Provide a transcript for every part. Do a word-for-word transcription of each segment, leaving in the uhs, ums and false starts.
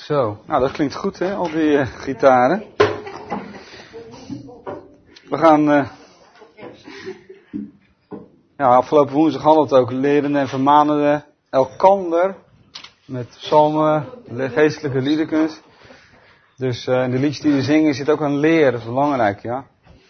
Zo, nou dat klinkt goed hè, al die uh, gitaren. We gaan, uh, ja afgelopen woensdag hadden we het ook, leren en vermanen elkander met psalmen, geestelijke liederkunst. Dus uh, in de liedjes die we zingen zit ook een leer, dat is belangrijk, ja.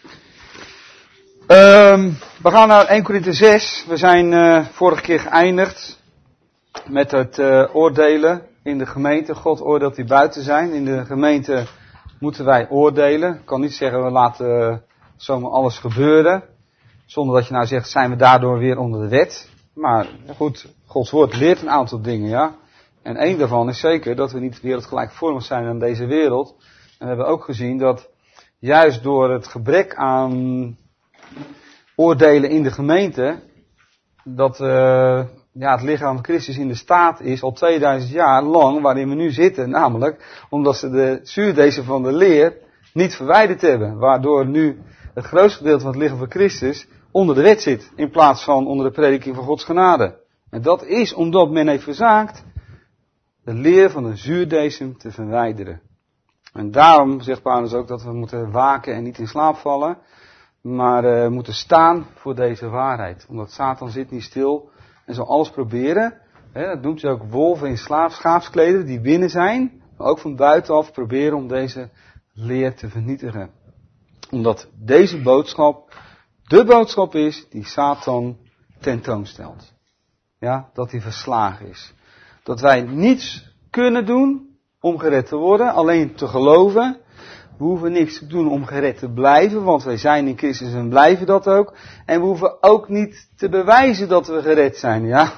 Um, we gaan naar Eerste Korinthe zes. We zijn uh, vorige keer geëindigd met het uh, oordelen in de gemeente. God oordeelt die buiten zijn. In de gemeente moeten wij oordelen. Ik kan niet zeggen we laten uh, zomaar alles gebeuren. Zonder dat je nou zegt, zijn we daardoor weer onder de wet. Maar goed, Gods woord leert een aantal dingen, ja. En één daarvan is zeker dat we niet wereldgelijkvormig zijn aan deze wereld. En we hebben ook gezien dat juist door het gebrek aan oordelen in de gemeente, dat uh, ja, het lichaam van Christus in de staat is al tweeduizend jaar lang waarin we nu zitten. Namelijk omdat ze de zuurdezen van de leer niet verwijderd hebben. Waardoor nu het grootste gedeelte van het lichaam van Christus onder de wet zit. In plaats van onder de prediking van Gods genade. En dat is omdat men heeft verzaakt de leer van de zuurdesem te verwijderen. En daarom zegt Paulus ook dat we moeten waken en niet in slaap vallen. Maar uh, moeten staan voor deze waarheid. Omdat Satan zit niet stil en zal alles proberen. Hè, dat noemt hij ook wolven in slaaf, schaapskleden die binnen zijn. Maar ook van buitenaf proberen om deze leer te vernietigen. Omdat deze boodschap de boodschap is die Satan tentoonstelt. Ja, dat hij verslagen is. Dat wij niets kunnen doen om gered te worden, alleen te geloven. We hoeven niks te doen om gered te blijven, want wij zijn in Christus en blijven dat ook. En we hoeven ook niet te bewijzen dat we gered zijn. Ja,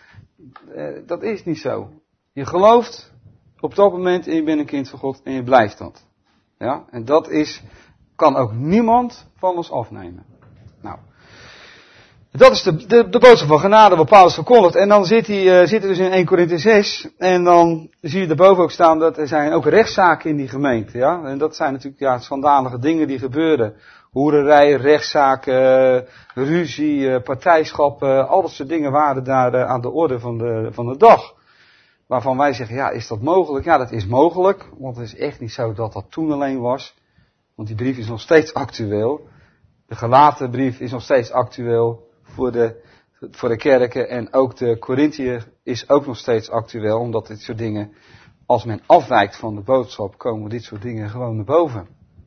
dat is niet zo. Je gelooft op dat moment en je bent een kind van God en je blijft dat. Ja, en dat is, kan ook niemand van ons afnemen. Nou, dat is de, de, de boodschap van genade wat Paulus verkondigt. En dan zit hij, uh, zit hij dus in Eerste Korinthe zes. En dan zie je erboven ook staan dat er zijn ook rechtszaken in die gemeente. Ja? En dat zijn natuurlijk ja, schandalige dingen die gebeuren. Hoererij, rechtszaken, ruzie, partijschappen. Al dat soort dingen waren daar uh, aan de orde van de, van de dag. Waarvan wij zeggen, ja, is dat mogelijk? Ja, dat is mogelijk. Want het is echt niet zo dat dat toen alleen was. Want die brief is nog steeds actueel. De gelaten brief is nog steeds actueel voor de, voor de kerken. En ook de Korinthiër is ook nog steeds actueel. Omdat dit soort dingen, als men afwijkt van de boodschap, komen dit soort dingen gewoon naar boven.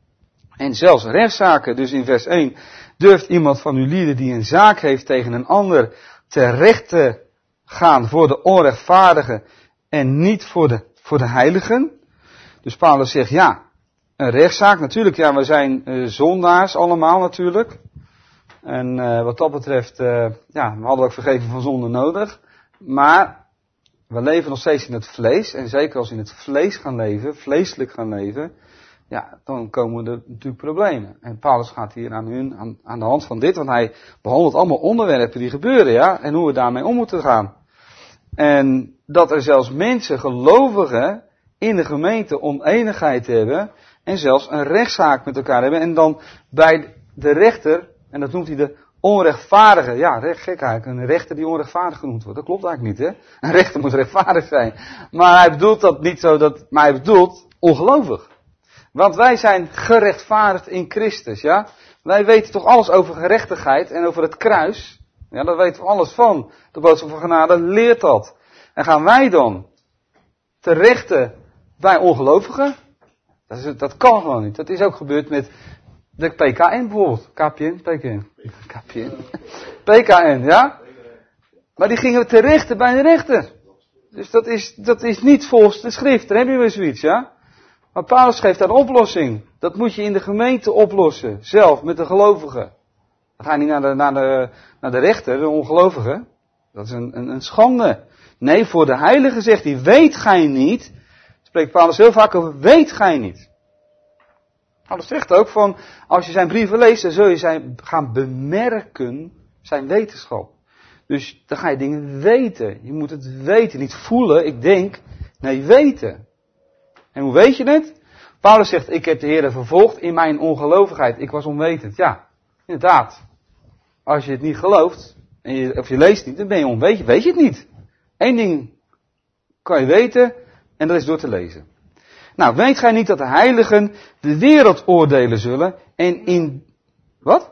En zelfs rechtszaken, dus in vers één. Durft iemand van uw lieden die een zaak heeft tegen een ander terecht te gaan voor de onrechtvaardigen en niet voor de, voor de heiligen? Dus Paulus zegt ja. Een rechtszaak, natuurlijk, ja, we zijn uh, zondaars allemaal natuurlijk. En uh, wat dat betreft, uh, ja, we hadden ook vergeving van zonde nodig. Maar we leven nog steeds in het vlees. En zeker als we in het vlees gaan leven, vleeselijk gaan leven, ja, dan komen er natuurlijk problemen. En Paulus gaat hier aan, hun, aan, aan de hand van dit, want hij behandelt allemaal onderwerpen die gebeuren, ja, en hoe we daarmee om moeten gaan. En dat er zelfs mensen, gelovigen, in de gemeente oneenigheid hebben en zelfs een rechtszaak met elkaar hebben. En dan bij de rechter, en dat noemt hij de onrechtvaardige. Ja, recht, gek eigenlijk. Een rechter die onrechtvaardig genoemd wordt. Dat klopt eigenlijk niet, hè. Een rechter moet rechtvaardig zijn. Maar hij bedoelt dat niet zo, dat, maar hij bedoelt ongelovig. Want wij zijn gerechtvaardigd in Christus, ja. Wij weten toch alles over gerechtigheid en over het kruis. Ja, daar weten we alles van. De boodschap van genade leert dat. En gaan wij dan te rechten bij ongelovigen? Dat, is, dat kan gewoon niet. Dat is ook gebeurd met de P K N bijvoorbeeld. K P N, P K N. K P N. P K N, ja? Maar die gingen te rechten bij een rechter. Dus dat is, dat is niet volgens de schrift. Daar heb je weer zoiets, ja? Maar Paulus geeft daar een oplossing. Dat moet je in de gemeente oplossen. Zelf, met de gelovigen. Dan ga je niet naar de, naar de, naar de rechter, de ongelovigen. Dat is een, een, een schande. Nee, voor de heilige zegt hij, weet gij niet. Spreekt Paulus heel vaak over, weet gij niet. Paulus zegt ook van, als je zijn brieven leest, dan zul je zijn, gaan bemerken zijn wetenschap. Dus dan ga je dingen weten. Je moet het weten, niet voelen, ik denk, nee, weten. En hoe weet je het? Paulus zegt, ik heb de Heer vervolgd in mijn ongelovigheid. Ik was onwetend. Ja, inderdaad. Als je het niet gelooft, en je, of je leest niet, dan ben je onwetend. Weet je het niet. Eén ding kan je weten, En dat is door te lezen. Nou, weet gij niet dat de heiligen de wereld oordelen zullen en in... Wat?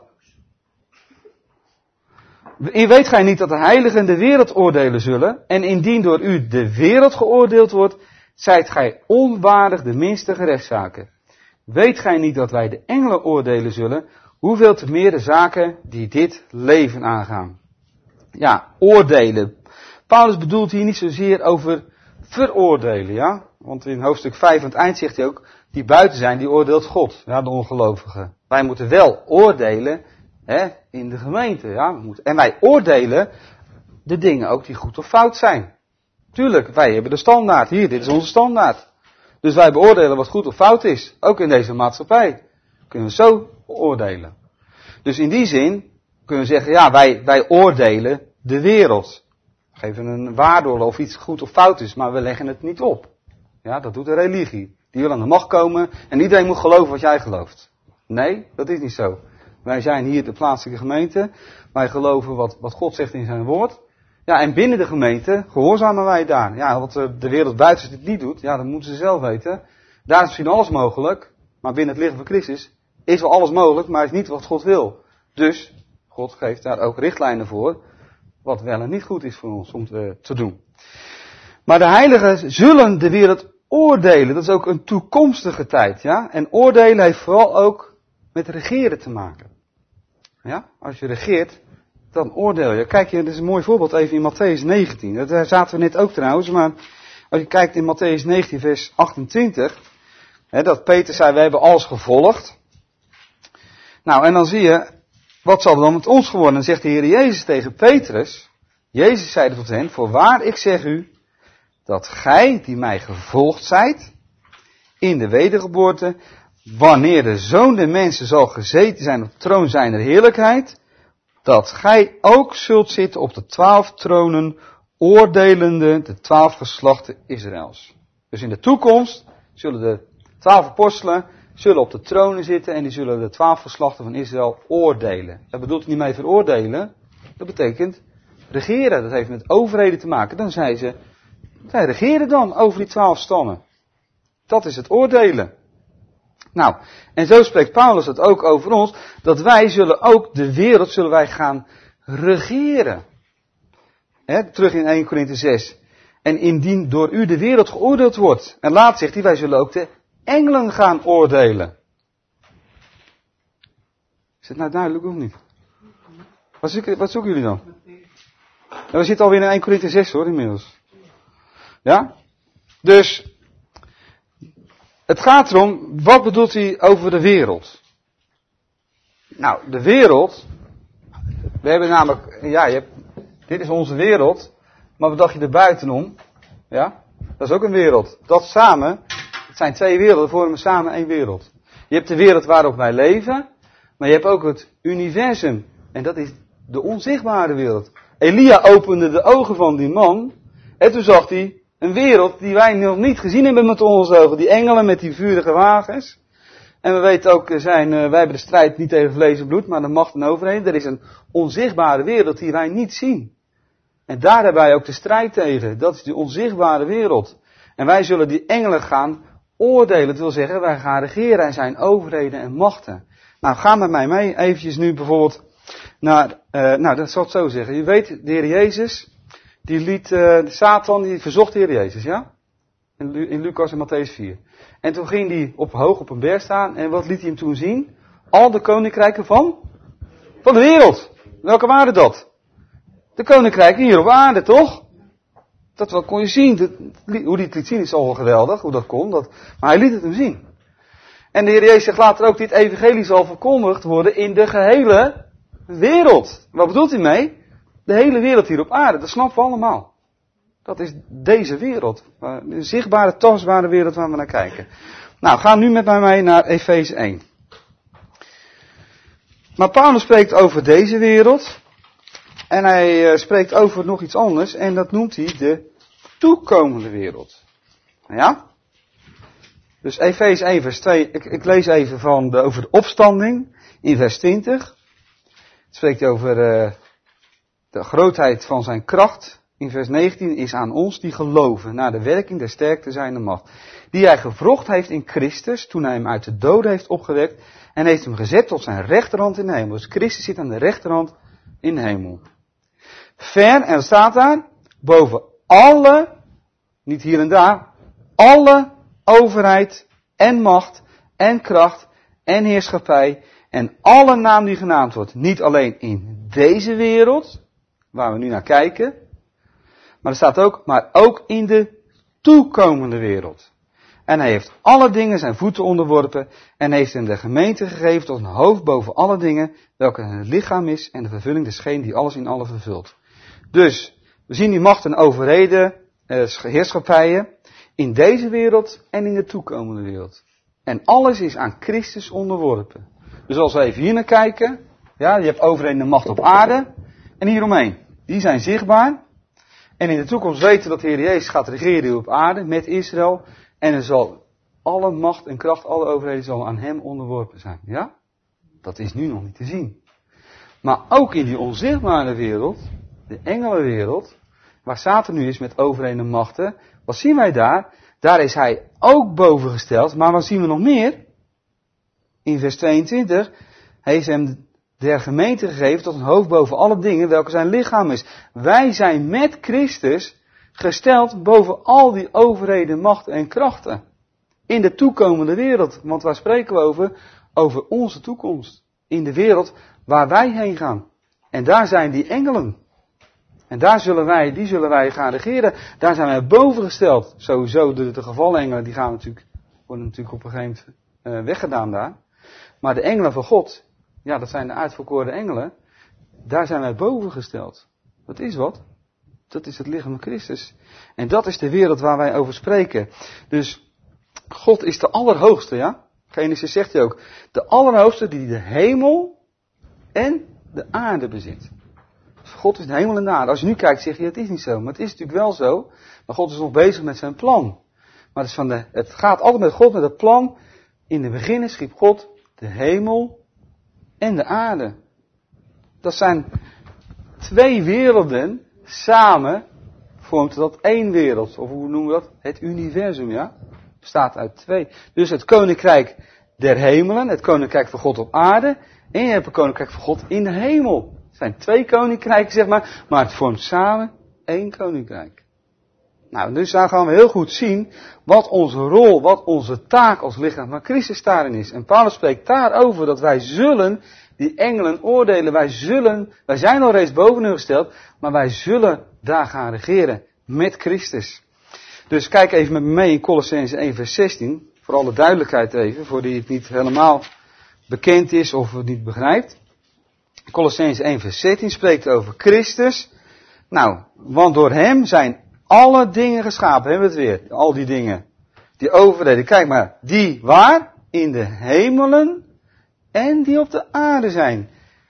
Weet gij niet dat de heiligen de wereld oordelen zullen en indien door u de wereld geoordeeld wordt, zijt gij onwaardig de minste gerechtszaken. Weet gij niet dat wij de engelen oordelen zullen, hoeveel te meer de zaken die dit leven aangaan. Ja, oordelen. Paulus bedoelt hier niet zozeer over veroordelen, ja. Want in hoofdstuk vijf aan het eind zegt hij ook, die buiten zijn, die oordeelt God, ja, de ongelovigen. Wij moeten wel oordelen, hè, in de gemeente, ja. We moeten, en wij oordelen de dingen ook die goed of fout zijn. Tuurlijk, wij hebben de standaard. Hier, dit is onze standaard. Dus wij beoordelen wat goed of fout is. Ook in deze maatschappij. Kunnen we zo oordelen. Dus in die zin kunnen we zeggen, ja, wij, wij oordelen de wereld. We geven een waardeoordeel of iets goed of fout is, maar we leggen het niet op. Ja, dat doet de religie. Die wil aan de macht komen en iedereen moet geloven wat jij gelooft. Nee, dat is niet zo. Wij zijn hier de plaatselijke gemeente. Wij geloven wat, wat God zegt in zijn woord. Ja, en binnen de gemeente gehoorzamen wij daar. Ja, wat de wereld buiten dit niet doet, ja, dat moeten ze zelf weten. Daar is misschien alles mogelijk, maar binnen het lichaam van Christus is wel alles mogelijk, maar is niet wat God wil. Dus, God geeft daar ook richtlijnen voor, wat wel en niet goed is voor ons om te, te doen. Maar de heiligen zullen de wereld oordelen. Dat is ook een toekomstige tijd, ja. En oordelen heeft vooral ook met regeren te maken. Ja, als je regeert, dan oordeel je. Kijk, dit is een mooi voorbeeld even in Mattheüs negentien. Daar zaten we net ook trouwens, maar als je kijkt in Mattheüs negentien vers achtentwintig, hè, dat Peter zei, we hebben alles gevolgd. Nou, en dan zie je, wat zal er dan met ons geworden? Dan zegt de Heer Jezus tegen Petrus, Jezus zeide tot hen, voorwaar ik zeg u, dat gij die mij gevolgd zijt, in de wedergeboorte, wanneer de Zoon der mensen zal gezeten zijn op de troon zijner heerlijkheid, dat gij ook zult zitten op de twaalf tronen, oordelende de twaalf geslachten Israëls. Dus in de toekomst zullen de twaalf apostelen zullen op de tronen zitten en die zullen de twaalf geslachten van Israël oordelen. Dat bedoelt niet mee veroordelen, dat betekent regeren. Dat heeft met overheden te maken. Dan zei ze, zij regeren dan over die twaalf stammen. Dat is het oordelen. Nou, en zo spreekt Paulus het ook over ons, dat wij zullen ook de wereld zullen wij gaan regeren. He, terug in Eerste Korinthe zes. En indien door u de wereld geoordeeld wordt. En later zegt hij, wij zullen ook de engelen gaan oordelen. Is het nou duidelijk of niet? Wat zoeken, wat zoeken jullie dan? Ja, we zitten alweer in Eerste Korinthe zes hoor, inmiddels. Ja? Dus, het gaat erom, wat bedoelt hij over de wereld? Nou, de wereld, we hebben namelijk, ja, je hebt, dit is onze wereld, maar wat dacht je er buitenom? Ja, dat is ook een wereld. Dat samen, het zijn twee werelden, vormen samen één wereld. Je hebt de wereld waarop wij leven, maar je hebt ook het universum. En dat is de onzichtbare wereld. Elia opende de ogen van die man, en toen zag hij een wereld die wij nog niet gezien hebben met onze ogen. Die engelen met die vurige wagens. En we weten ook, zijn, uh, wij hebben de strijd niet tegen vlees en bloed, maar de macht en overheden. Er is een onzichtbare wereld die wij niet zien. En daar hebben wij ook de strijd tegen. Dat is die onzichtbare wereld. En wij zullen die engelen gaan oordelen. Dat wil zeggen, wij gaan regeren en zijn overheden en machten. Nou, ga met mij mee eventjes nu bijvoorbeeld naar, uh, nou dat zal het zo zeggen. Je weet, de Heer Jezus, die liet, uh, Satan, die verzocht de Heer Jezus, ja? In, in Lucas en Mattheüs vier. En toen ging hij op hoog op een berg staan. En wat liet hij hem toen zien? Al de koninkrijken van? Van de wereld. Welke waren dat? De koninkrijken hier op aarde, toch? Dat wat kon je zien. Dat, hoe hij het liet zien is al wel geweldig, hoe dat kon. Dat, maar hij liet het hem zien. En de Heer Jezus zegt later ook, dit evangelie zal verkondigd worden in de gehele wereld. Wat bedoelt hij mee? De hele wereld hier op aarde, dat snappen we allemaal. Dat is deze wereld. De zichtbare, tastbare wereld waar we naar kijken. Nou, ga nu met mij mee naar Efeze één. Maar Paulus spreekt over deze wereld. En hij spreekt over nog iets anders. En dat noemt hij de toekomende wereld. Ja? Dus Efeze één vers twee. Ik, ik lees even van de, over de opstanding. In vers twintig. Het spreekt over uh, de grootheid van zijn kracht. in vers negentien, is aan ons die geloven naar de werking der sterkte zijnde macht. Die hij gewrocht heeft in Christus, toen hij hem uit de doden heeft opgewekt en heeft hem gezet tot zijn rechterhand in de hemel. Dus Christus zit aan de rechterhand in de hemel. Ver, en er staat daar, boven alle, niet hier en daar, alle overheid en macht en kracht en heerschappij en alle naam die genaamd wordt. Niet alleen in deze wereld, waar we nu naar kijken, maar er staat ook, maar ook in de toekomende wereld. En hij heeft alle dingen zijn voeten onderworpen en heeft hem de gemeente gegeven tot een hoofd boven alle dingen, welke het lichaam is en de vervulling des scheen die alles in alle vervult. Dus, we zien die macht en overheden, eh, heerschappijen, in deze wereld en in de toekomende wereld. En alles is aan Christus onderworpen. Dus als we even hier naar kijken, ja, je hebt overheden en macht op aarde en hieromheen. Die zijn zichtbaar. En in de toekomst weten we dat de Heer Jezus gaat regeren hier op aarde met Israël. En er zal alle macht en kracht, alle overheden zal aan hem onderworpen zijn. Ja? Dat is nu nog niet te zien. Maar ook in die onzichtbare wereld, de engelenwereld, waar Satan nu is met overheden en machten, wat zien wij daar? Daar is hij ook bovengesteld. Maar wat zien we nog meer? In vers tweeëntwintig, hij heeft hem der gemeente gegeven tot een hoofd boven alle dingen, welke zijn lichaam is. Wij zijn met Christus gesteld boven al die overheden, machten en krachten. In de toekomende wereld. Want waar spreken we over? Over onze toekomst. In de wereld waar wij heen gaan. En daar zijn die engelen. En daar zullen wij, die zullen wij gaan regeren. Daar zijn wij boven gesteld. Sowieso de, de gevallen engelen, die gaan natuurlijk, worden natuurlijk op een gegeven moment uh, weggedaan daar. Maar de engelen van God, ja, dat zijn de uitverkoren engelen. Daar zijn wij boven gesteld. Dat is wat. Dat is het lichaam van Christus. En dat is de wereld waar wij over spreken. Dus God is de allerhoogste, ja. Genesis zegt hij ook. De allerhoogste die de hemel en de aarde bezit. God is de hemel en de aarde. Als je nu kijkt zeg je het is niet zo. Maar het is natuurlijk wel zo. Maar God is nog bezig met zijn plan. Maar het, is van de, het gaat altijd met God met het plan. In de beginnen schiep God de hemel en de aarde. Dat zijn twee werelden. Samen vormt dat één wereld. Of hoe noemen we dat? Het universum, ja? Bestaat uit twee. Dus het koninkrijk der hemelen, het koninkrijk van God op aarde. En je hebt een koninkrijk van God in de hemel. Het zijn twee koninkrijken, zeg maar. Maar het vormt samen één koninkrijk. Nou, dus daar gaan we heel goed zien wat onze rol, wat onze taak als lichaam van Christus daarin is. En Paulus spreekt daarover dat wij zullen die engelen oordelen. Wij zullen, wij zijn al reeds boven hun gesteld, maar wij zullen daar gaan regeren met Christus. Dus kijk even met me mee in Colossenzen één vers zestien. Voor alle duidelijkheid even, voor die het niet helemaal bekend is of het niet begrijpt. Colossenzen één vers zestien spreekt over Christus. Nou, want door hem zijn alle dingen geschapen. Hebben we het weer, al die dingen. Die overheden, kijk maar, die waar? In de hemelen en die op de aarde zijn.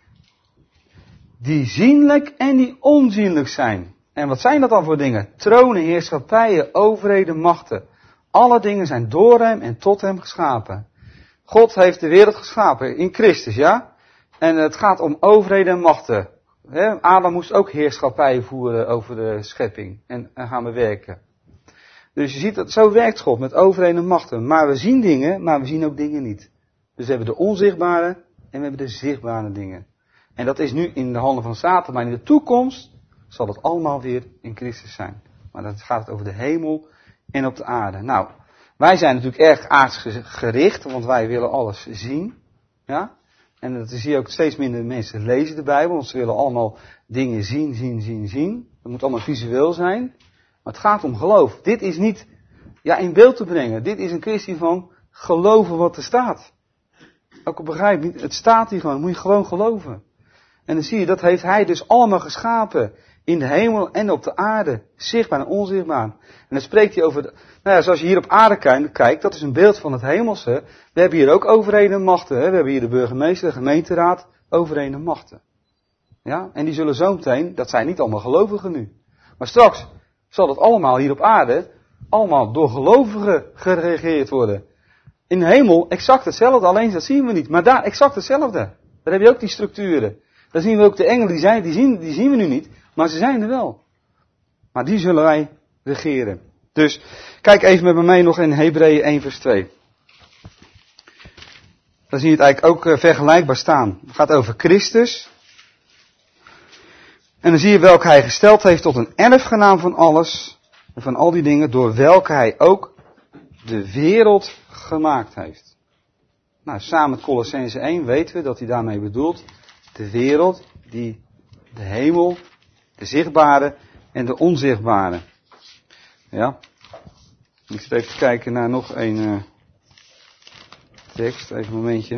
Die zienlijk en die onzienlijk zijn. En wat zijn dat dan voor dingen? Tronen, heerschappijen, overheden, machten. Alle dingen zijn door hem en tot hem geschapen. God heeft de wereld geschapen in Christus, ja? En het gaat om overheden en machten. He, Adam moest ook heerschappijen voeren over de schepping en, en gaan bewerken. Dus je ziet dat zo werkt God met overheden en machten. Maar we zien dingen, maar we zien ook dingen niet. Dus we hebben de onzichtbare en we hebben de zichtbare dingen. En dat is nu in de handen van Satan, maar in de toekomst zal het allemaal weer in Christus zijn. Maar dan gaat het over de hemel en op de aarde. Nou, wij zijn natuurlijk erg aardsgericht, want wij willen alles zien. Ja? En dat zie je ook steeds minder mensen lezen de Bijbel, want ze willen allemaal dingen zien, zien, zien, zien. Dat moet allemaal visueel zijn. Maar het gaat om geloof. Dit is niet ja, in beeld te brengen. Dit is een kwestie van geloven wat er staat. Ook al begrijp je niet, het staat hier gewoon, moet je gewoon geloven. En dan zie je, dat heeft hij dus allemaal geschapen. In de hemel en op de aarde. Zichtbaar en onzichtbaar. En dan spreekt hij over, de, nou ja, zoals je hier op aarde kijkt, dat is een beeld van het hemelse. We hebben hier ook overheden en machten. Hè? We hebben hier de burgemeester, de gemeenteraad, overheden en machten. Ja, en die zullen zo meteen, dat zijn niet allemaal gelovigen nu. Maar straks zal dat allemaal hier op aarde, allemaal door gelovigen geregeerd worden. In de hemel exact hetzelfde, alleen dat zien we niet. Maar daar exact hetzelfde. Daar heb je ook die structuren. Daar zien we ook de engelen, die, zijn, die, zien, die zien we nu niet, maar ze zijn er wel. Maar die zullen wij regeren. Dus kijk even met me mee nog in Hebreeën één vers twee. Dan zie je het eigenlijk ook vergelijkbaar staan. Het gaat over Christus. En dan zie je welke hij gesteld heeft tot een erfgenaam van alles. En van al die dingen door welke hij ook de wereld gemaakt heeft. Nou, samen met Colossense één weten we dat hij daarmee bedoelt de wereld, die de hemel, de zichtbare en de onzichtbare. Ja. Ik zit even te kijken naar nog een uh, tekst, even een momentje.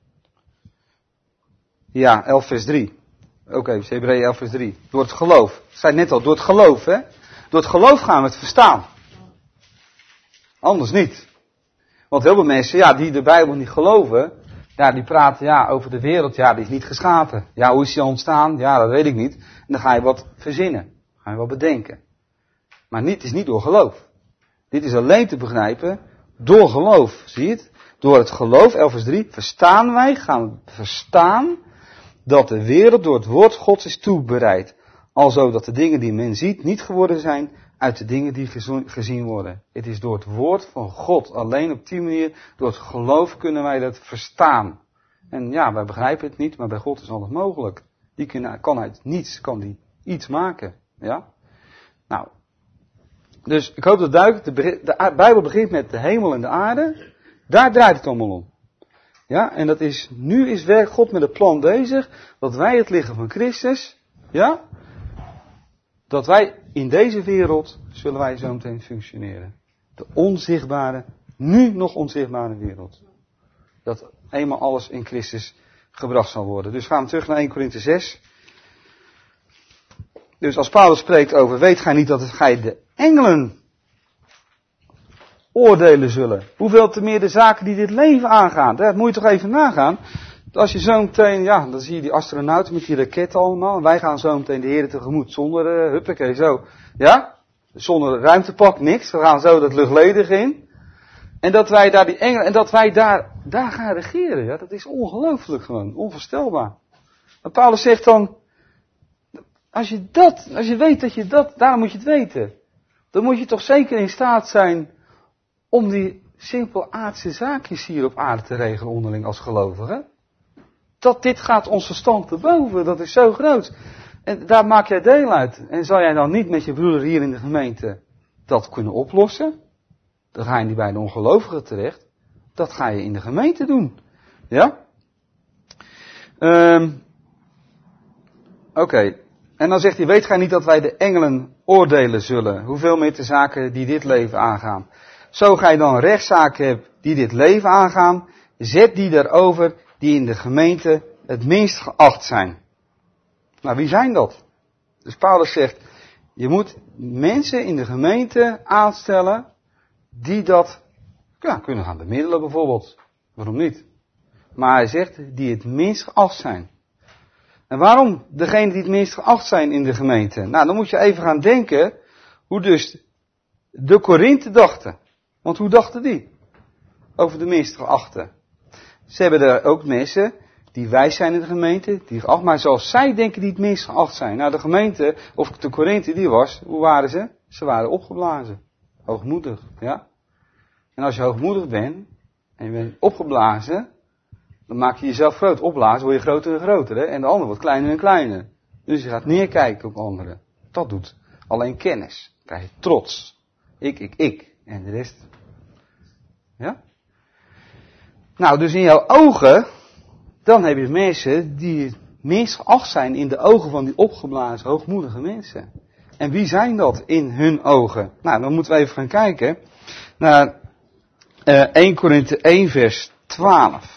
Ja, elf vers drie. Oké, okay, Hebreeën elf vers drie. Door het geloof. Ik zei net al, door het geloof, hè. Door het geloof gaan we het verstaan. Anders niet. Want heel veel mensen, ja, die de Bijbel niet geloven, ja, die praten, ja, over de wereld, ja, die is niet geschapen. Ja, hoe is die ontstaan? Ja, dat weet ik niet. En dan ga je wat verzinnen. Ga je wat bedenken. Maar niet, het is niet door geloof. Dit is alleen te begrijpen door geloof. Zie je het? Door het geloof, elf vers drie, verstaan wij, gaan we verstaan, dat de wereld door het woord Gods is toebereid. Alzo dat de dingen die men ziet niet geworden zijn uit de dingen die gezien worden. Het is door het woord van God. Alleen op die manier, door het geloof kunnen wij dat verstaan. En ja, wij begrijpen het niet, maar bij God is alles mogelijk. Die kan, kan uit niets, kan die iets maken. Ja? Nou. Dus ik hoop dat duidelijk, de, de Bijbel begint met de hemel en de aarde. Daar draait het allemaal om. Ja, en dat is, nu is werk God met het plan bezig, dat wij het lichaam van Christus, ja, dat wij in deze wereld, zullen wij zo meteen functioneren. De onzichtbare, nu nog onzichtbare wereld. Dat eenmaal alles in Christus gebracht zal worden. Dus gaan we terug naar Eerste Korinthe zes. Dus als Paulus spreekt over, weet gij niet dat het gij de engelen oordelen zullen. Hoeveel te meer de zaken die dit leven aangaan. Dat moet je toch even nagaan. Als je zo meteen, ja, dan zie je die astronauten met die raketten allemaal. En wij gaan zo meteen de Heer tegemoet zonder, uh, huppakee, zo. Ja? Zonder ruimtepak, niks. We gaan zo dat luchtledig in. En dat wij daar die engelen, en dat wij daar, daar gaan regeren. Ja, dat is ongelooflijk gewoon. Onvoorstelbaar. En Paulus zegt dan, als je dat, als je weet dat je dat, daarom moet je het weten. Dan moet je toch zeker in staat zijn om die simpel aardse zaakjes hier op aarde te regelen onderling als gelovigen. Dat dit gaat ons verstand te boven, dat is zo groot. En daar maak jij deel uit. En zou jij dan niet met je broeder hier in de gemeente dat kunnen oplossen? Dan ga je niet bij de ongelovigen terecht. Dat ga je in de gemeente doen. Ja? Um, Oké. Okay. En dan zegt hij, weet gij niet dat wij de engelen oordelen zullen? Hoeveel meer de zaken die dit leven aangaan. Zo gij dan rechtszaken hebt die dit leven aangaan, zet die daarover die in de gemeente het minst geacht zijn. Nou, wie zijn dat? Dus Paulus zegt, je moet mensen in de gemeente aanstellen die dat ja, kunnen gaan bemiddelen bijvoorbeeld. Waarom niet? Maar hij zegt, die het minst geacht zijn. En waarom degene die het minst geacht zijn in de gemeente? Nou, dan moet je even gaan denken hoe dus de Korinthe dachten. Want hoe dachten die? Over de minst geachte. Ze hebben er ook mensen die wijs zijn in de gemeente, die geacht, maar zoals zij denken die het minst geacht zijn. Nou, de gemeente, of de Korinthe die was, hoe waren ze? Ze waren opgeblazen. Hoogmoedig, ja. En als je hoogmoedig bent, en je bent opgeblazen, dan maak je jezelf groot. Opblazen word je groter en groter, hè. En de ander wordt kleiner en kleiner. Dus je gaat neerkijken op anderen. Dat doet alleen kennis. Dan krijg je trots. Ik, ik, ik. En de rest. Ja? Nou, dus in jouw ogen, dan heb je mensen die het minst geacht zijn in de ogen van die opgeblazen, hoogmoedige mensen. En wie zijn dat in hun ogen? Nou, dan moeten we even gaan kijken naar uh, Eerste Korinthe één vers twaalf.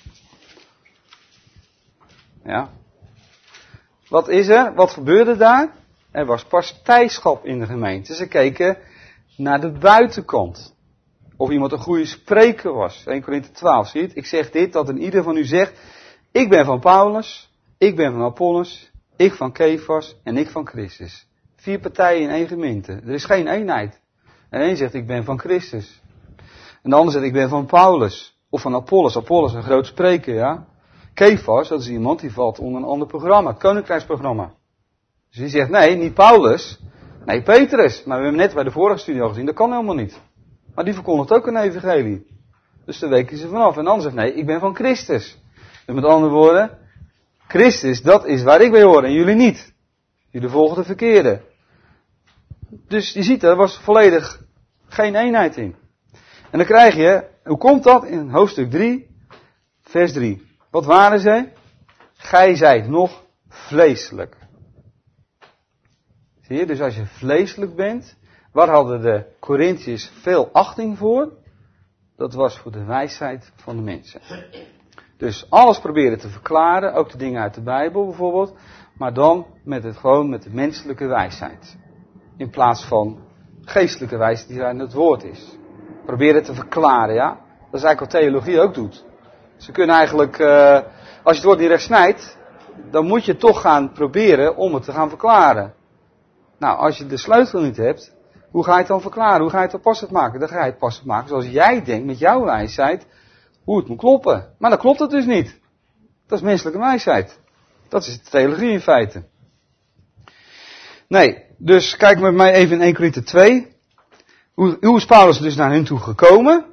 Ja. Wat is er? Wat gebeurde daar? Er was partijschap in de gemeente. Ze keken naar de buitenkant. Of iemand een goede spreker was. Eerste Korinthe twaalf, zie je het? Ik zeg dit, dat een ieder van u zegt, ik ben van Paulus, ik ben van Apollos, ik van Kefas en ik van Christus. Vier partijen in één gemeente. Er is geen eenheid. En één zegt, ik ben van Christus. En de ander zegt, ik ben van Paulus. Of van Apollos. Apollos, een groot spreker, ja. Kefas, dat is iemand die valt onder een ander programma. Het koninkrijksprogramma. Dus die zegt, nee, niet Paulus. Nee, Petrus. Maar we hebben net bij de vorige studie al gezien, dat kan helemaal niet. Maar die verkondigt ook een evangelie. Dus daar weken ze vanaf. En dan zegt, nee, ik ben van Christus. Dus met andere woorden, Christus, dat is waar ik bij hoor en jullie niet. Jullie volgen de verkeerde. Dus je ziet, er was volledig geen eenheid in. En dan krijg je, hoe komt dat? In hoofdstuk drie, vers drie. Wat waren zij? Gij zijt nog vleeselijk. Zie je, dus als je vleeselijk bent, waar hadden de Corinthiërs veel achting voor? Dat was voor de wijsheid van de mensen. Dus alles proberen te verklaren, ook de dingen uit de Bijbel bijvoorbeeld, maar dan met het gewoon met de menselijke wijsheid. In plaats van geestelijke wijsheid die in het woord is. Proberen te verklaren, ja. Dat is eigenlijk wat theologie ook doet. Ze kunnen eigenlijk, uh, als je het woord niet recht snijdt, dan moet je toch gaan proberen om het te gaan verklaren. Nou, als je de sleutel niet hebt, hoe ga je het dan verklaren? Hoe ga je het dan passend maken? Dan ga je het passend maken zoals jij denkt met jouw wijsheid hoe het moet kloppen. Maar dan klopt het dus niet. Dat is menselijke wijsheid. Dat is de theologie in feite. Nee, dus kijk met mij even in Eerste Korinthe twee. Hoe, hoe is Paulus dus naar hen toe gekomen?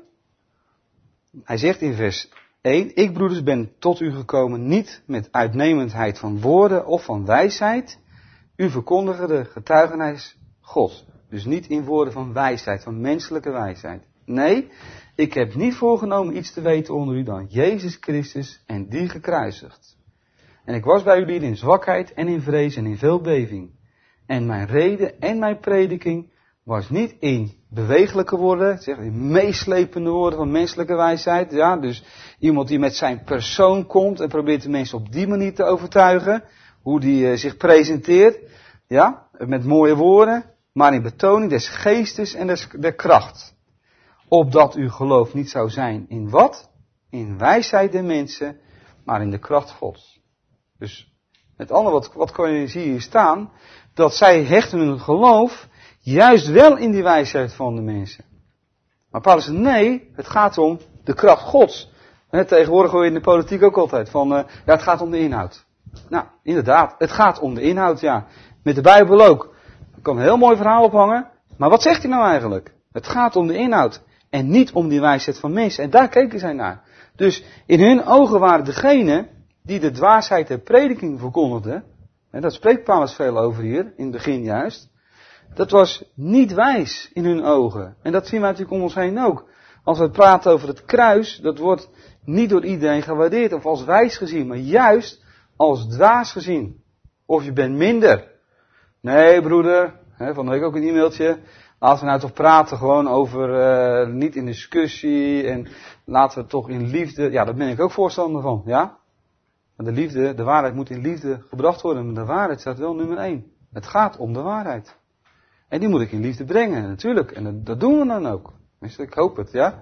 Hij zegt in vers één. Ik, broeders, ben tot u gekomen niet met uitnemendheid van woorden of van wijsheid. U verkondigen de getuigenis God. Dus niet in woorden van wijsheid, van menselijke wijsheid. Nee, ik heb niet voorgenomen iets te weten onder u dan Jezus Christus en die gekruisigd. En ik was bij jullie in zwakheid en in vrees en in veel beving. En mijn reden en mijn prediking was niet in bewegelijke woorden, zeg, in meeslepende woorden van menselijke wijsheid. Ja, dus iemand die met zijn persoon komt en probeert de mensen op die manier te overtuigen. Hoe die uh, zich presenteert. Ja, met mooie woorden. Maar in betoning des geestes en des, der kracht. Opdat uw geloof niet zou zijn in wat? In wijsheid der mensen, maar in de kracht Gods. Dus met andere wat, wat kan je zie je hier staan? Dat zij hechten hun geloof juist wel in die wijsheid van de mensen. Maar Paulus zegt nee, het gaat om de kracht Gods. En tegenwoordig hoor je in de politiek ook altijd van, uh, ja het gaat om de inhoud. Nou, inderdaad, het gaat om de inhoud, ja. Met de Bijbel ook. Er kan een heel mooi verhaal ophangen, maar wat zegt hij nou eigenlijk? Het gaat om de inhoud en niet om die wijsheid van mensen. En daar keken zij naar. Dus in hun ogen waren degenen die de dwaasheid der prediking verkondigden, en dat spreekt Paulus veel over hier, in het begin juist, dat was niet wijs in hun ogen. En dat zien we natuurlijk om ons heen ook. Als we praten over het kruis, dat wordt niet door iedereen gewaardeerd of als wijs gezien, maar juist als dwaas gezien. Of je bent minder. Nee, broeder, hè, van de week ook een e-mailtje. Laten we nou toch praten gewoon over, uh, niet in discussie en laten we toch in liefde. Ja, daar ben ik ook voorstander van, ja. Maar de liefde, de waarheid moet in liefde gebracht worden. Maar de waarheid staat wel nummer één. Het gaat om de waarheid. En die moet ik in liefde brengen, natuurlijk. En dat, dat doen we dan ook. Tenminste, ik hoop het, ja.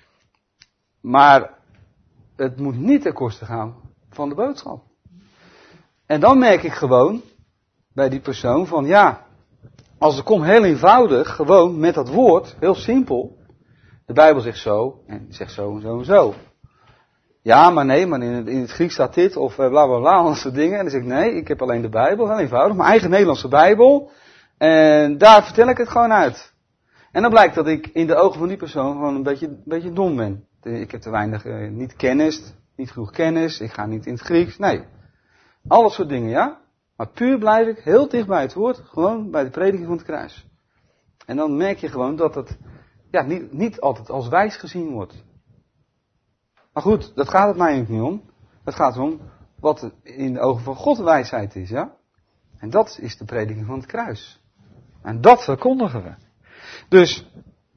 Maar het moet niet ten koste gaan van de boodschap. En dan merk ik gewoon bij die persoon van ja, als het komt heel eenvoudig, gewoon met dat woord, heel simpel. De Bijbel zegt zo en zegt zo en zo en zo. Ja, maar nee, maar in het, in het Grieks staat dit of bla bla bla, dat soort dingen. En dan zeg ik nee, ik heb alleen de Bijbel, heel eenvoudig, mijn eigen Nederlandse Bijbel. En daar vertel ik het gewoon uit. En dan blijkt dat ik in de ogen van die persoon gewoon een beetje, een beetje dom ben. Ik heb te weinig, uh, niet kennis, niet genoeg kennis, ik ga niet in het Grieks, nee. Alles soort dingen, ja. Maar puur blijf ik heel dicht bij het woord, gewoon bij de prediking van het kruis. En dan merk je gewoon dat het ja, niet, niet altijd als wijs gezien wordt. Maar goed, dat gaat het mij eigenlijk niet om. Het gaat om wat in de ogen van God wijsheid is, ja. En dat is de prediking van het kruis. En dat verkondigen we. Dus,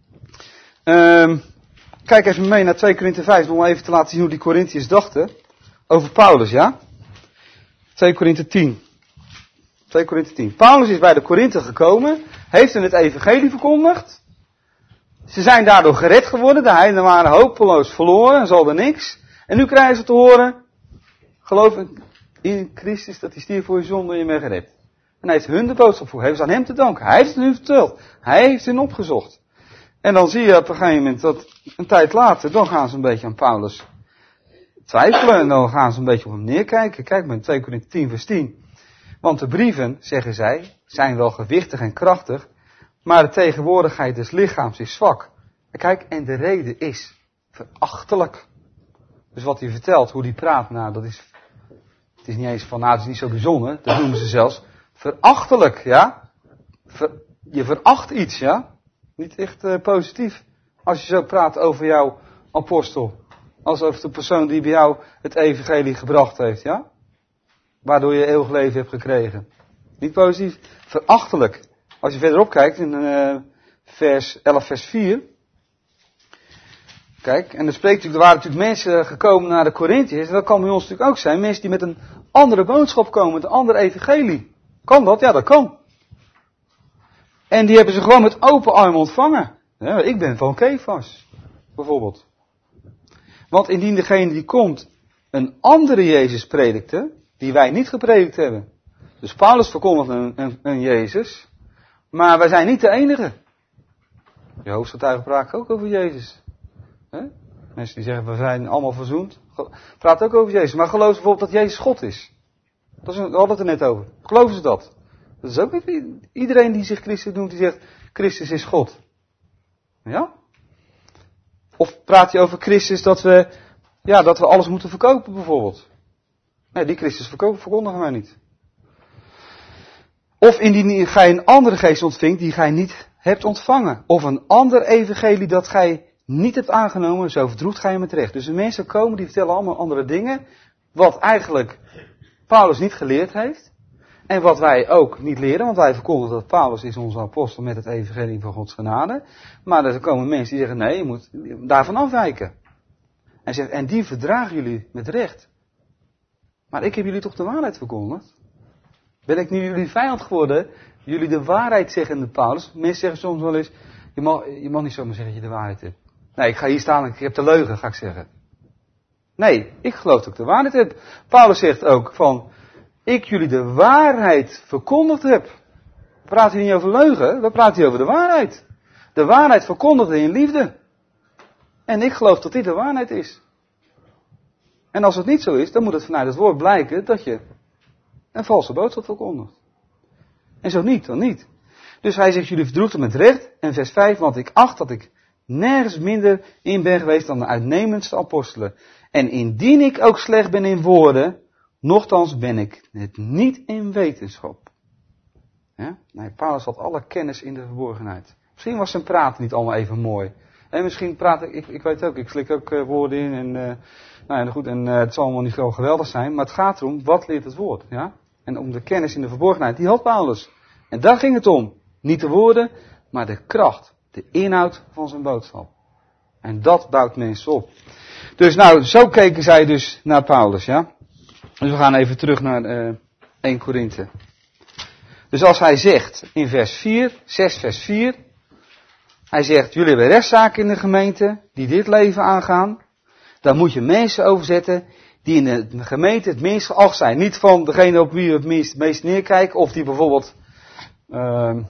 um, kijk even mee naar twee Korinthe vijf, om even te laten zien hoe die Korinthiërs dachten over Paulus, ja. twee Korinthe tien. twee Korinthe tien. Paulus is bij de Korinthe gekomen, heeft hen het evangelie verkondigd. Ze zijn daardoor gered geworden, de heidenen waren hopeloos verloren, en zal er niks. En nu krijgen ze te horen, geloof in Christus dat hij stierf voor je zonde en je bent gered. En hij heeft hun de boodschap voor, hebben ze aan hem te danken. Hij heeft het hun verteld, hij heeft hen opgezocht. En dan zie je op een gegeven moment dat een tijd later, dan gaan ze een beetje aan Paulus twijfelen en dan gaan ze een beetje op hem neerkijken. Kijk maar in twee Korinthe tien vers tien. Want de brieven, zeggen zij, zijn wel gewichtig en krachtig, maar de tegenwoordigheid des lichaams is zwak. En kijk, en de reden is verachtelijk. Dus wat hij vertelt, hoe hij praat, nou, dat is, het is niet eens van, nou, het is niet zo bijzonder, dat noemen ze zelfs verachtelijk, ja. Ver, je veracht iets, ja. Niet echt uh, positief. Als je zo praat over jouw apostel. Als over de persoon die bij jou het evangelie gebracht heeft, ja. Waardoor je eeuwig leven hebt gekregen. Niet positief, verachtelijk. Als je verderop kijkt in uh, vers elf, vers vier. Kijk, en dan spreekt natuurlijk, er waren natuurlijk mensen gekomen naar de Corinthiërs. En dat kan bij ons natuurlijk ook zijn. Mensen die met een andere boodschap komen, met een andere evangelie. Kan dat? Ja, dat kan. En die hebben ze gewoon met open armen ontvangen. Ja, ik ben van Kefas, bijvoorbeeld. Want indien degene die komt een andere Jezus predikte, die wij niet gepredikt hebben. Dus Paulus verkondigt een, een, een Jezus, maar wij zijn niet de enige. Je hoofdgetuigen praten ook over Jezus. He? Mensen die zeggen, we zijn allemaal verzoend, praat ook over Jezus. Maar geloven ze bijvoorbeeld dat Jezus God is? Dat is, we hadden het er net over. Geloven ze dat? Dat is ook niet iedereen die zich Christus noemt, die zegt, Christus is God. Ja? Of praat je over Christus dat we, ja, dat we alles moeten verkopen bijvoorbeeld? Nee, die Christus verkopen, verkondigen wij niet. Of indien gij een andere geest ontvingt die gij niet hebt ontvangen. Of een ander evangelie dat gij niet hebt aangenomen, zo verdroegt gij hem het recht. Dus de mensen komen, die vertellen allemaal andere dingen. Wat eigenlijk Paulus niet geleerd heeft. En wat wij ook niet leren, want wij verkondigen dat Paulus is onze apostel met het evangelie van Gods genade. Maar er komen mensen die zeggen, nee, je moet daarvan afwijken. En zegt, en die verdragen jullie met recht. Maar ik heb jullie toch de waarheid verkondigd? Ben ik nu jullie vijand geworden? Jullie de waarheid zeggen, de Paulus. Mensen zeggen soms wel eens, je mag, je mag niet zomaar zeggen dat je de waarheid hebt. Nee, ik ga hier staan en ik heb de leugen, ga ik zeggen. Nee, ik geloof dat ik de waarheid heb. Paulus zegt ook van, ik jullie de waarheid verkondigd heb. We praten hier niet over leugen, we praten hier over de waarheid. De waarheid verkondigde in liefde. En ik geloof dat dit de waarheid is. En als het niet zo is, dan moet het vanuit het woord blijken dat je een valse boodschap verkondigt. En zo niet, dan niet. Dus hij zegt, jullie verdroegden met recht. En vers vijf, want ik acht dat ik nergens minder in ben geweest dan de uitnemendste apostelen. En indien ik ook slecht ben in woorden, nochtans ben ik het niet in wetenschap. Ja? Nee, Paulus had alle kennis in de verborgenheid. Misschien was zijn praten niet allemaal even mooi. En misschien praat ik, ik, ik weet ook, ik slik ook uh, woorden in en, uh, nou ja, goed, en uh, het zal allemaal niet zo geweldig zijn, maar het gaat erom, wat leert het woord, ja? En om de kennis in de verborgenheid, die had Paulus. En daar ging het om. Niet de woorden, maar de kracht, de inhoud van zijn boodschap. En dat bouwt mensen op. Dus nou, zo keken zij dus naar Paulus, ja? Dus we gaan even terug naar uh, eerste Korinthe. Dus als hij zegt in vers vier, zes vers vier, hij zegt, jullie hebben rechtszaken in de gemeente die dit leven aangaan. Daar moet je mensen overzetten die in de gemeente het minst geacht zijn. Niet van degene op wie we het meest, meest neerkijken, of die bijvoorbeeld, uh,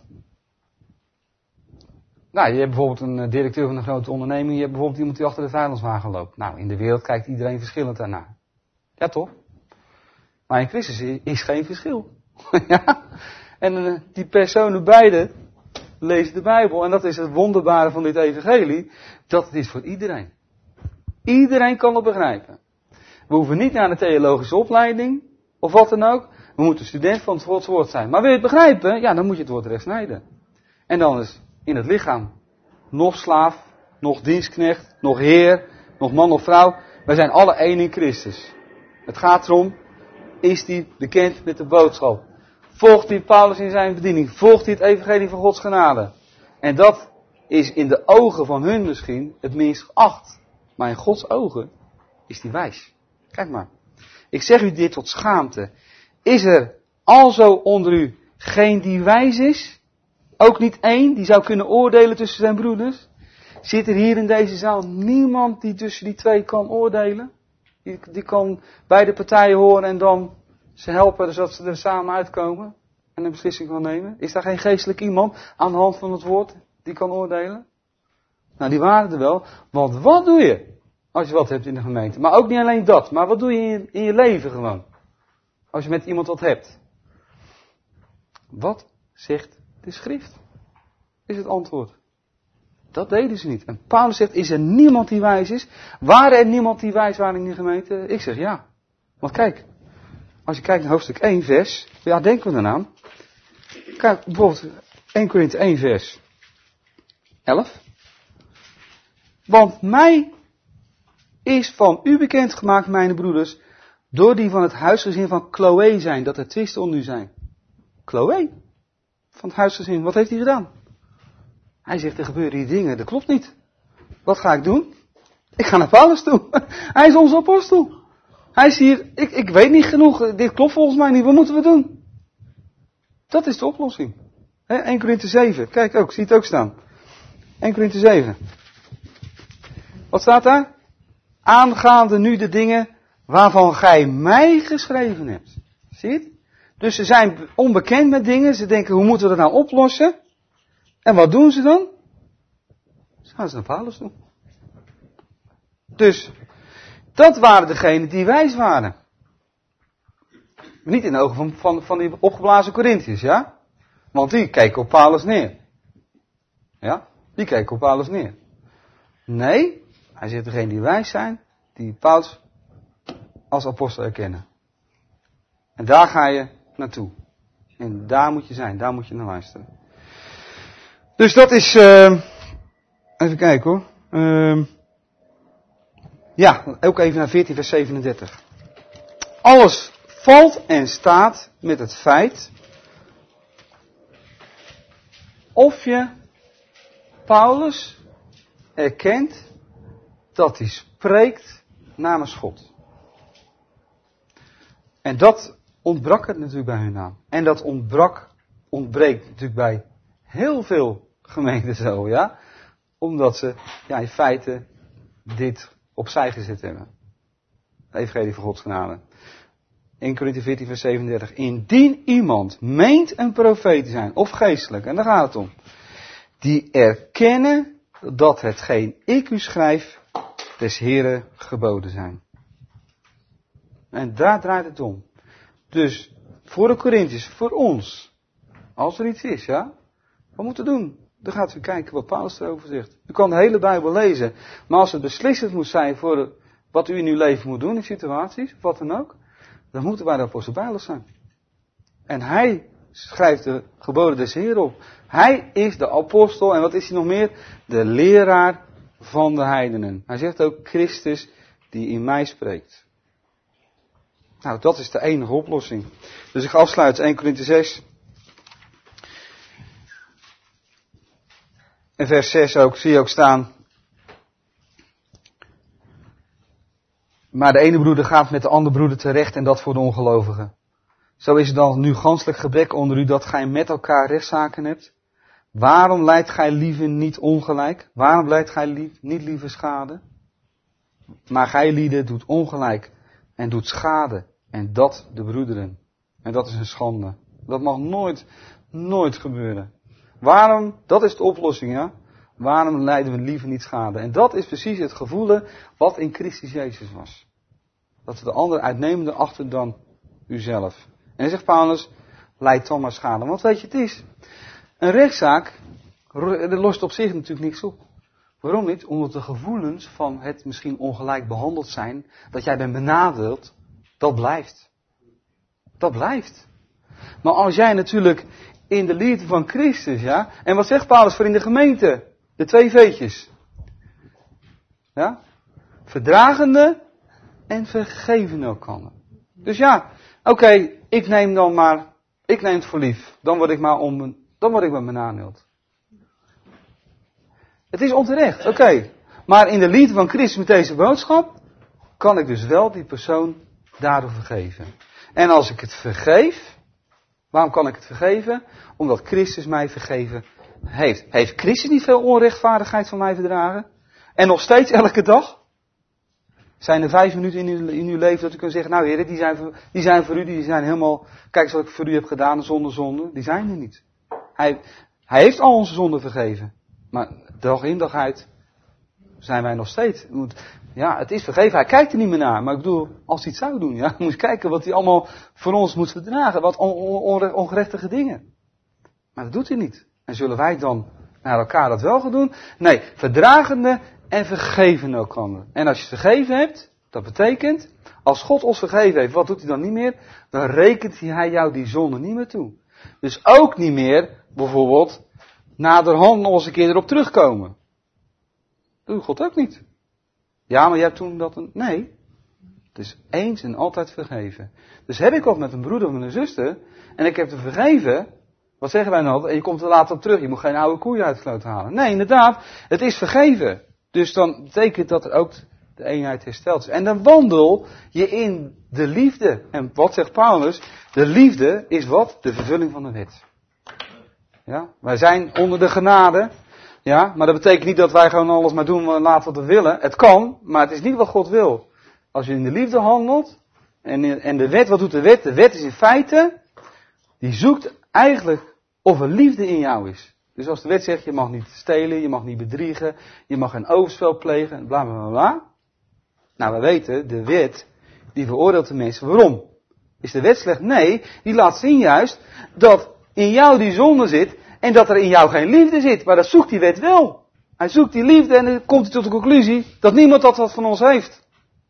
nou, je hebt bijvoorbeeld een directeur van een grote onderneming, je hebt bijvoorbeeld iemand die achter de vuilniswagen loopt. Nou, in de wereld kijkt iedereen verschillend daarnaar. Ja, toch? Maar in Christus is geen verschil. Ja? En uh, die personen beide lezen de Bijbel. En dat is het wonderbare van dit evangelie. Dat het is voor iedereen. Iedereen kan het begrijpen. We hoeven niet naar een theologische opleiding. Of wat dan ook. We moeten student van het Gods woord zijn. Maar wil je het begrijpen? Ja, dan moet je het woord recht snijden. En dan is in het lichaam. Nog slaaf. Nog dienstknecht. Nog heer. Nog man of vrouw. Wij zijn alle één in Christus. Het gaat erom. Is die bekend met de boodschap? Volgt hij Paulus in zijn bediening? Volgt hij het evangelie van Gods genade? En dat is in de ogen van hun misschien het minst geacht. Maar in Gods ogen is die wijs. Kijk maar. Ik zeg u dit tot schaamte. Is er alzo onder u geen die wijs is? Ook niet één die zou kunnen oordelen tussen zijn broeders? Zit er hier in deze zaal niemand die tussen die twee kan oordelen? Die, die kan beide partijen horen en dan ze helpen zodat ze er samen uitkomen en een beslissing kan nemen. Is daar geen geestelijk iemand aan de hand van het woord die kan oordelen? Nou, die waren er wel. Want wat doe je als je wat hebt in de gemeente? Maar ook niet alleen dat. Maar wat doe je in je, in je leven gewoon? Als je met iemand wat hebt. Wat zegt de schrift. Is het antwoord. Dat deden ze niet. En Paulus zegt, is er niemand die wijs is? Waren er niemand die wijs waren in de gemeente? Ik zeg ja. Want kijk, als je kijkt naar hoofdstuk één vers, ja, denken we dan aan. Kijk, bijvoorbeeld eerste Korinthe één vers elf. Want mij is van u bekendgemaakt, mijn broeders, door die van het huisgezin van Chloe zijn, dat er twisten onder u zijn. Chloe? Van het huisgezin, wat heeft hij gedaan? Hij zegt, er gebeuren hier dingen, dat klopt niet. Wat ga ik doen? Ik ga naar Paulus toe. Hij is onze apostel. Hij is hier, ik, ik weet niet genoeg, dit klopt volgens mij niet, wat moeten we doen? Dat is de oplossing. He, eerste Korinthe zeven, kijk ook, zie het ook staan. eerste Korinthe zeven. Wat staat daar? Aangaande nu de dingen waarvan gij mij geschreven hebt. Zie je het? Dus ze zijn onbekend met dingen, ze denken, hoe moeten we dat nou oplossen? En wat doen ze dan? Ze gaan ze naar Paulus toe. Dus, dat waren degenen die wijs waren. Niet in de ogen van, van, van die opgeblazen Corinthiërs, ja? Want die keken op Paulus neer. Ja? Die keken op Paulus neer. Nee, hij zegt degenen die wijs zijn, die Paulus als apostel erkennen. En daar ga je naartoe. En daar moet je zijn, daar moet je naar luisteren. Dus dat is, uh, even kijken hoor. Uh, ja, ook even naar veertien vers zevenendertig. Alles valt en staat met het feit of je Paulus erkent dat hij spreekt namens God. En dat ontbrak het natuurlijk bij hun naam. En dat ontbrak, ontbreekt natuurlijk bij heel veel gemeenten zo, ja. Omdat ze, ja, in feite dit opzij gezet hebben. De evangelie van Gods genade. eerste Korinthe veertien vers zevenendertig. Indien iemand meent een profeet te zijn, of geestelijk, en daar gaat het om. Die erkennen dat hetgeen ik u schrijf, des Heren geboden zijn. En daar draait het om. Dus voor de Corinthiërs, voor ons, als er iets is, ja, wat moeten we doen? Dan gaat u kijken wat Paulus erover zegt. U kan de hele Bijbel lezen, maar als het beslissend moet zijn voor wat u in uw leven moet doen, in situaties, of wat dan ook, dan moeten wij de apostel Paulus zijn. En hij schrijft de geboden des Heren op. Hij is de apostel, en wat is hij nog meer? De leraar van de heidenen. Hij zegt ook Christus die in mij spreekt. Nou, dat is de enige oplossing. Dus ik ga afsluiten, eerste Korinthe zes. En vers zes ook, zie je ook staan. Maar de ene broeder gaat met de andere broeder terecht en dat voor de ongelovigen. Zo is er dan nu ganselijk gebrek onder u dat gij met elkaar rechtszaken hebt. Waarom lijdt gij liever niet ongelijk? Waarom lijdt gij lief, niet liever schade? Maar gij lieden doet ongelijk en doet schade. En dat de broederen. En dat is een schande. Dat mag nooit, nooit gebeuren. Waarom? Dat is de oplossing, ja. Waarom lijden we liever niet schade? En dat is precies het gevoel wat in Christus Jezus was. Dat we de ander uitnemender achten dan uzelf. En dan zegt Paulus, lijdt dan maar schade. Want weet je, het is een rechtszaak, dat lost op zich natuurlijk niks op. Waarom niet? Omdat de gevoelens van het misschien ongelijk behandeld zijn, dat jij bent benadeeld, dat blijft. Dat blijft. Maar als jij natuurlijk in de liefde van Christus, ja. En wat zegt Paulus voor in de gemeente? De twee veetjes. Ja. Verdragende en vergeven elkander. Dus ja, oké, okay, ik neem dan maar, ik neem het voor lief. Dan word ik maar om, dan word ik maar benadeeld. Het is onterecht, oké. Okay. Maar in de liefde van Christus met deze boodschap, kan ik dus wel die persoon daardoor vergeven. En als ik het vergeef, waarom kan ik het vergeven? Omdat Christus mij vergeven heeft. Heeft Christus niet veel onrechtvaardigheid van mij verdragen? En nog steeds elke dag? Zijn er vijf minuten in uw, in uw leven dat u kunt zeggen, nou heren, die zijn, voor, die zijn voor u, die zijn helemaal, kijk eens wat ik voor u heb gedaan zonder zonde. Die zijn er niet. Hij, hij heeft al onze zonden vergeven. Maar dag in dag uit zijn wij nog steeds. Ja, het is vergeven. Hij kijkt er niet meer naar. Maar ik bedoel, als hij het zou doen, ja, moet je kijken wat hij allemaal voor ons moet verdragen. Wat on, on, ongerechtige dingen. Maar dat doet hij niet. En zullen wij dan naar elkaar dat wel gaan doen? Nee, verdragende en vergeven elkaar. En als je vergeven hebt, dat betekent, als God ons vergeven heeft, wat doet hij dan niet meer? Dan rekent hij jou die zonde niet meer toe. Dus ook niet meer, bijvoorbeeld, naderhand nog eens een keer erop terugkomen. Dat doet God ook niet. Ja, maar jij hebt toen dat een... Nee. Het is eens en altijd vergeven. Dus heb ik wat met een broeder of met een zuster, en ik heb te vergeven, wat zeggen wij dan altijd? En je komt er later op terug, je moet geen oude koeien uit de sloot halen. Nee, inderdaad, het is vergeven. Dus dan betekent dat er ook de eenheid hersteld is. En dan wandel je in de liefde. En wat zegt Paulus? De liefde is wat? De vervulling van de wet. Ja, wij zijn onder de genade. Ja, maar dat betekent niet dat wij gewoon alles maar doen en laten wat we willen. Het kan, maar het is niet wat God wil. Als je in de liefde handelt, en, in, en de wet, wat doet de wet? De wet is in feite, die zoekt eigenlijk of er liefde in jou is. Dus als de wet zegt, je mag niet stelen, je mag niet bedriegen, je mag geen overspel plegen, bla bla bla. Nou, we weten, de wet, die veroordeelt de mensen. Waarom? Is de wet slecht? Nee, die laat zien juist dat in jou die zonde zit en dat er in jou geen liefde zit. Maar dat zoekt die wet wel. Hij zoekt die liefde en dan komt hij tot de conclusie dat niemand dat wat van ons heeft.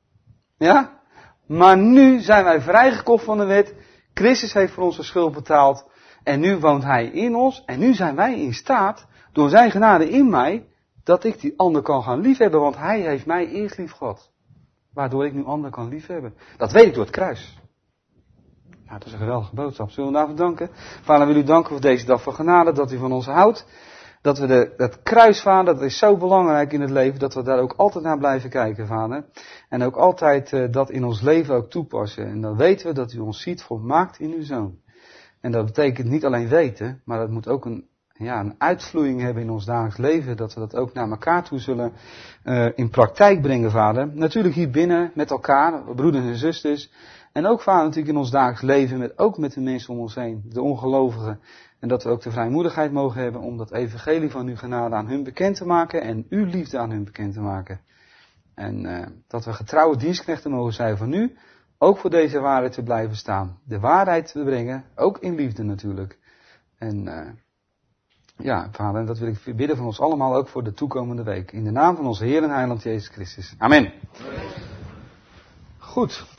Ja? Maar nu zijn wij vrijgekocht van de wet. Christus heeft voor ons de schuld betaald. En nu woont hij in ons. En nu zijn wij in staat, door zijn genade in mij, dat ik die ander kan gaan liefhebben. Want hij heeft mij eerst lief gehad. Waardoor ik nu ander kan liefhebben. Dat weet ik door het kruis. Nou, dat is een geweldige boodschap. Zullen we daarvoor danken? Vader, wil u danken voor deze dag van genade. Dat u van ons houdt. Dat we de, dat kruis, Vader, dat is zo belangrijk in het leven. Dat we daar ook altijd naar blijven kijken, Vader. En ook altijd uh, dat in ons leven ook toepassen. En dan weten we dat u ons ziet volmaakt in uw Zoon. En dat betekent niet alleen weten, maar dat moet ook een, ja, een uitvloeiing hebben in ons dagelijks leven. Dat we dat ook naar elkaar toe zullen uh, in praktijk brengen, Vader. Natuurlijk hier binnen met elkaar, broeders en zusters. En ook, Vader, natuurlijk in ons dagelijks leven, met, ook met de mensen om ons heen, de ongelovigen. En dat we ook de vrijmoedigheid mogen hebben om dat evangelie van uw genade aan hun bekend te maken. En uw liefde aan hun bekend te maken. En uh, dat we getrouwe dienstknechten mogen zijn van u. Ook voor deze waarheid te blijven staan. De waarheid te brengen, ook in liefde natuurlijk. En uh, ja, Vader, dat wil ik bidden van ons allemaal ook voor de toekomende week. In de naam van onze Heer en Heiland Jezus Christus. Amen. Goed.